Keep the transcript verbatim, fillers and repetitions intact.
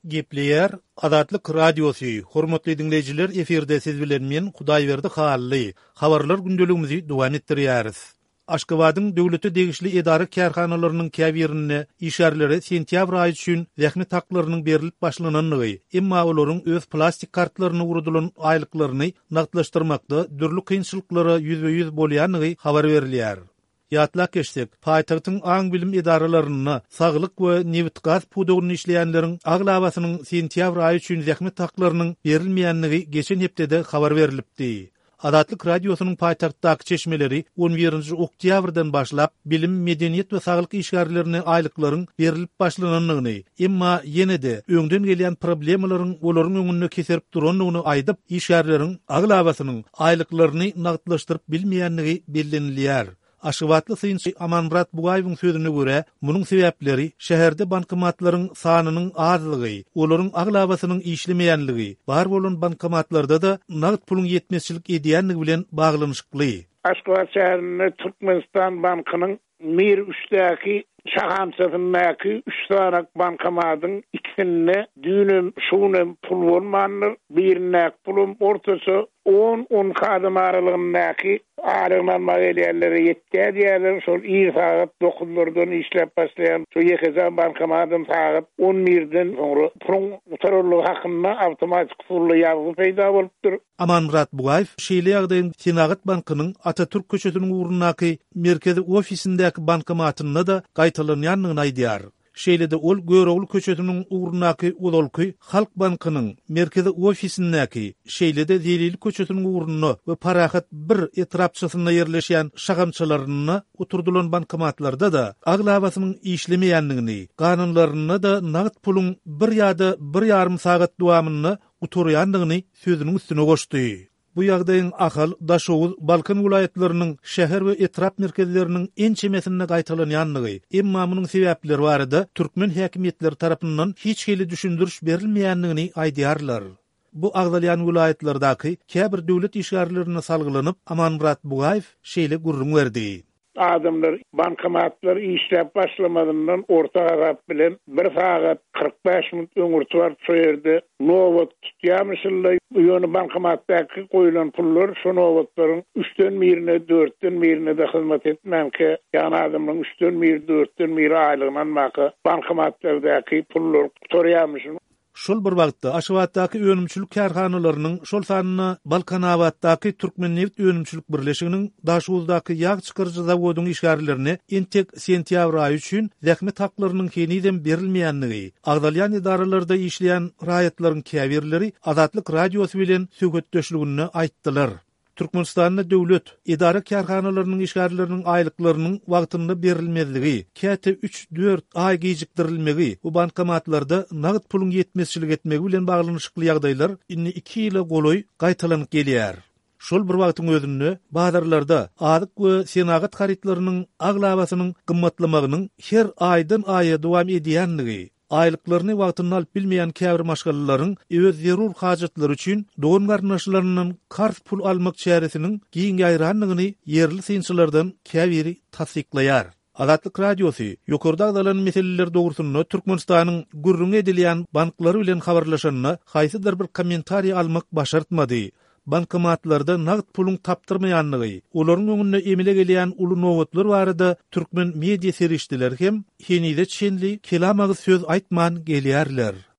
Gepleyer Adatlyk Radiosu. Hormatly dinleyijiler, eferde siz bilen men Hudaýberdi Hally. Habarlar gündeligimizi dowam etdirýäris. Aşgabatyň döwleti degişli edara kärhanalarynyň käbirine işarlary sentýabr aýy üçin zähmet haklarynyň berilip başlananyny, emma olaryň öz plastik kartlaryny urudulan aýlyklaryny nagdlaşdyrmakda dürli kynçylyklary yüzde yüz bolýanyny habar berilýär. Ýatla geçsek, paýtagtyň aň bilim edaralaryna saglyk we nebitgaz pudugyny işleýänleriň aglabasynyň sentýabr aýy üçin zähmet haklarynyň berilmeýänligi geçen hepdede habar berilipdi. Adatlyk Radiosynyň paýtagtdaky çeşmeleri on birinji oktýabrdan başlap bilim, medeniýet we saglyk işgärlerine aýlyklaryň berilip başlananyny, emma ýene-de öňden gelýän problemalaryň olaryň öňüne keserip duranlygyny aýdyp, işgärleriň aglabasynyň aýlyklaryny nagdlaşdyryp bilmeýänligi bellenilýär. Aşgabatly synçy Amanmurat Bugaýewiň sözüne görä, munyň sebäpleri şäherde bankomatlaryň sanynyň azlygy, olaryň aglabasynyň işlemeýänligi, bar bolan bankomatlarda da nagd puluň ýetmezçilik edýänligi bilen baglanyşykly. Aşgabat şäherinde Türkmenistan bankynyň mir üçdäki şahamsasyndäki üç sarak bankomatyň ikisinde düýnüm, şunum pul bolmandyr, birine pulum ortasy on on kadam aralygyndaky aryglanma gelýärleri ýetdi diýerler, şol ýyl saat dokuzlardan işläp başlaýan şu ýekizan bankomatyň saat on birden soňra pulun utarlygy hakynda awtomatik pully ýazygy peýda bolupdyr. Amanmurat Bugaýew şeýle ýagdaýyň Senagat bankynyň Atatürk köçesiniň urunaky merkezi ofisindäki bankomatyna da gaýtalanýanlygyny aýdýar. Şeýlede ol Göregli köçesiniň urunaky Ulolky Halk bankynyň merkezi ofisindäki şeýlede Zelili köçesiniň uruny we Parahat bir etrapçysynda ýerleşýän şagamçylaryny uturdulan bankomatlarda da aglabasynyň işlemeýänligini, kanunlaryny da nagd puluň bir ýa-da bir ýarym sagat dowamyny uturýanlygyny sözüniň üstüne goşdy. Bu ýagdaýyň Ahal, Daşowuz, Balkan vilayetleriniň şäher we etrap merkezleriniň ençemesine gaýtalanýanlygy, emma munyň sebäpleri barada türkmen häkimetleri tarapyndan hiç hili düşündiriş berilmeýänligini aýdýarlar. Bu agdalýan vilayetlerdaky käbir döwlet işgärlerine salgylanyp Amanmurat Bugaýew şeýle gurrun berdi. Adamlar bankomatlar işläp başlamadığından orta azap bilen bir saat kırk beş minut öňürtüp şeýerde nowat tutýamyşylar. Ýöne bankomatdaky goýulan pullar şu nowatlaryň üçden birine, dörtten birine de hyzmat etmänke, ýani adamlaryň üçden bir, dörtten bir aýlygynan maka bankomatlardaky pullar tutarýamyşyň. Şol bir wagtda Aşgabatdaky önümçilik kärhanalarynyň şol sanyna Balkanabatdaky Türkmennewit önümçilik birleşiginiň Daşowuzdaky ýag çykarjy zawodynyň işgärlerini entek sentýabr aýy üçin zähmet haklarynyň keniden berilmeýänligi, agdalýan edaralarda işleýän raýatlaryň käbirleri Adatlyk Radiosu bilen söhbetdeşligini aýtdylar. Türkmenistanda döwlet edara kärhanalarynyň işgärleriniň aýlyklarynyň wagtynda berilmezligi, käte üç dört aý gejikdirilmegi, bu bankomatlarda nagd puluň ýetmezçilik etmegi bilen baglanyşykly ýagdaýlar inni iki ýyla goloý gaýtalanyp gelýär. Şol bir wagtyň özünde bazarlarda adyk we senagat haritlarynyň aglabasynyň gymmatlamagynyň her aýdan aýa dowam edýänligi, aýlyklaryny wagtyny alyp bilmeýän käbir maşgallalaryň öz zerur hajatlary üçin dogan garnaşlarynyň kart pul almak çäresiniň giň gaýranlygyny yerli synçylardan käbiri tasdiklaýar. Adatlyk Radiosu ýokurda agdalan meseleler dogrusyny Türkmenistanyň gurrun edilýän banklary bilen habarlaşanyna haýsydyr bir kommentariýa almak başartmady. Bankomatlarda nagd puluň tapdyrmaýanlygy, olaryň öňüne emile gelýän uly nowatlar barada türkmen media serişdiler hem henide çenli kelamagy söz aýtman gelýärler.